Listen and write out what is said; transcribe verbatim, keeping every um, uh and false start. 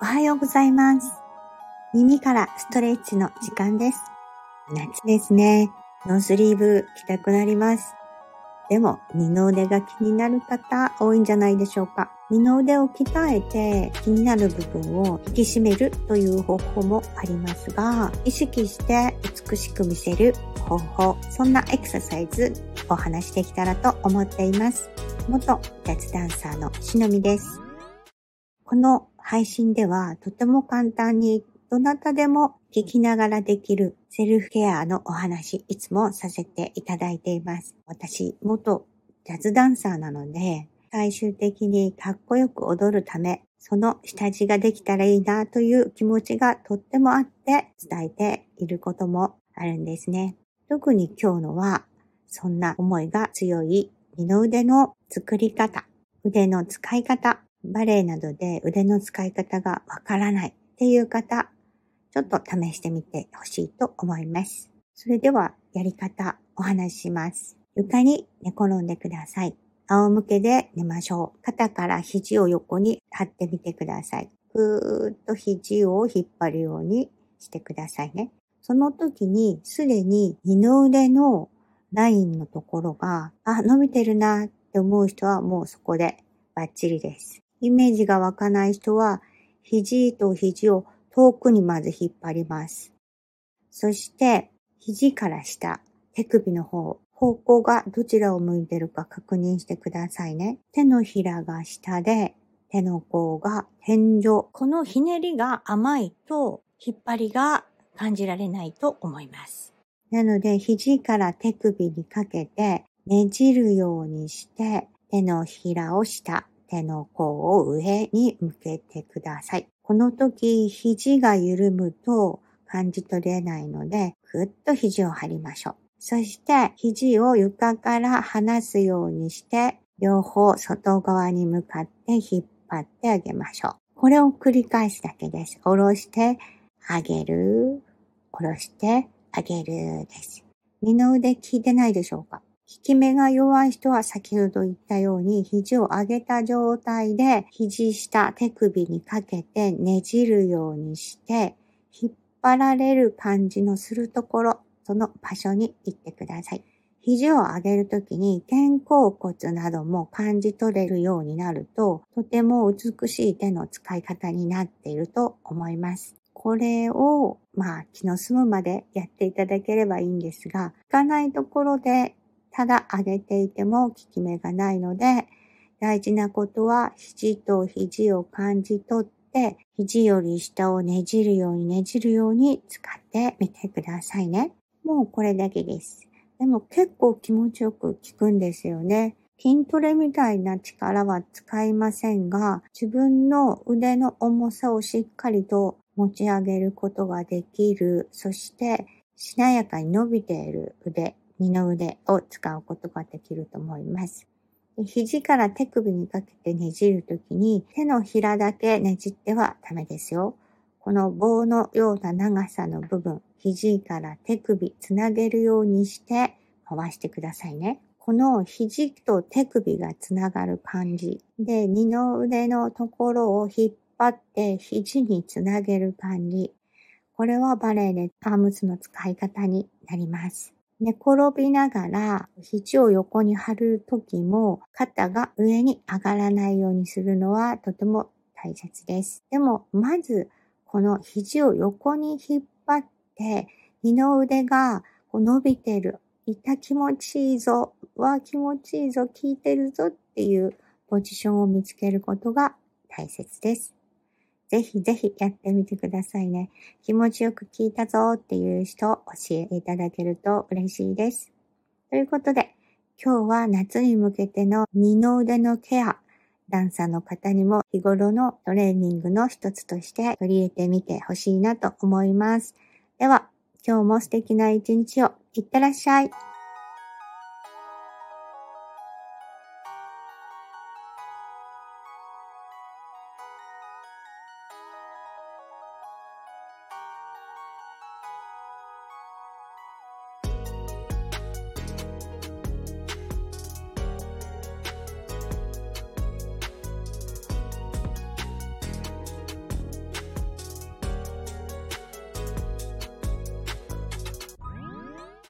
おはようございます。耳からストレッチの時間です。夏ですね。ノースリーブ着たくなります。でも二の腕が気になる方多いんじゃないでしょうか。二の腕を鍛えて気になる部分を引き締めるという方法もありますが、意識して美しく見せる方法、そんなエクササイズお話しできたらと思っています。元ジャズダンサーのしのみです。この配信ではとても簡単にどなたでも聞きながらできるセルフケアのお話、いつもさせていただいています。私、元ジャズダンサーなので、最終的にかっこよく踊るため、その下地ができたらいいなという気持ちがとってもあって伝えていることもあるんですね。特に今日のは、そんな思いが強い二の腕の作り方、腕の使い方、バレエなどで腕の使い方がわからないっていう方、ちょっと試してみてほしいと思います。それではやり方お話しします。床に寝転んでください。仰向けで寝ましょう。肩から肘を横に張ってみてください。ぐーっと肘を引っ張るようにしてくださいね。その時にすでに二の腕のラインのところが、あ、伸びてるなって思う人はもうそこでバッチリです。イメージが湧かない人は、肘と肘を遠くにまず引っ張ります。そして、肘から下、手首の方、方向がどちらを向いているか確認してくださいね。手のひらが下で、手の甲が天井。このひねりが甘いと、引っ張りが感じられないと思います。なので、肘から手首にかけて、ねじるようにして、手のひらを下、手の甲を上に向けてください。この時、肘が緩むと感じ取れないので、ぐっと肘を張りましょう。そして、肘を床から離すようにして、両方外側に向かって引っ張ってあげましょう。これを繰り返すだけです。下ろして、上げる、下ろして、上げるです。二の腕効いてないでしょうか？効き目が弱い人は先ほど言ったように肘を上げた状態で肘下手首にかけてねじるようにして引っ張られる感じのするところ、その場所に行ってください。肘を上げるときに肩甲骨なども感じ取れるようになるととても美しい手の使い方になっていると思います。これをまあ気の済むまでやっていただければいいんですが、効かないところでただ上げていても効き目がないので、大事なことは肘と肘を感じ取って、肘より下をねじるようにねじるように使ってみてくださいね。もうこれだけです。でも結構気持ちよく効くんですよね。筋トレみたいな力は使いませんが、自分の腕の重さをしっかりと持ち上げることができる。そしてしなやかに伸びている腕。二の腕を使うことができると思います。肘から手首にかけてねじるときに手のひらだけねじってはダメですよ。この棒のような長さの部分、肘から手首つなげるようにして回してくださいね。この肘と手首がつながる感じで二の腕のところを引っ張って肘につなげる感じ。これはバレエでアームズの使い方になります。寝転びながら肘を横に張るときも肩が上に上がらないようにするのはとても大切です。でもまずこの肘を横に引っ張って二の腕が伸びてる、いた気持ちいいぞ、わ気持ちいいぞ、効いてるぞっていうポジションを見つけることが大切です。ぜひぜひやってみてくださいね。気持ちよく聞いたぞっていう人を教えていただけると嬉しいです。ということで、今日は夏に向けての二の腕のケア、ダンサーの方にも日頃のトレーニングの一つとして取り入れてみてほしいなと思います。では、今日も素敵な一日をいってらっしゃい。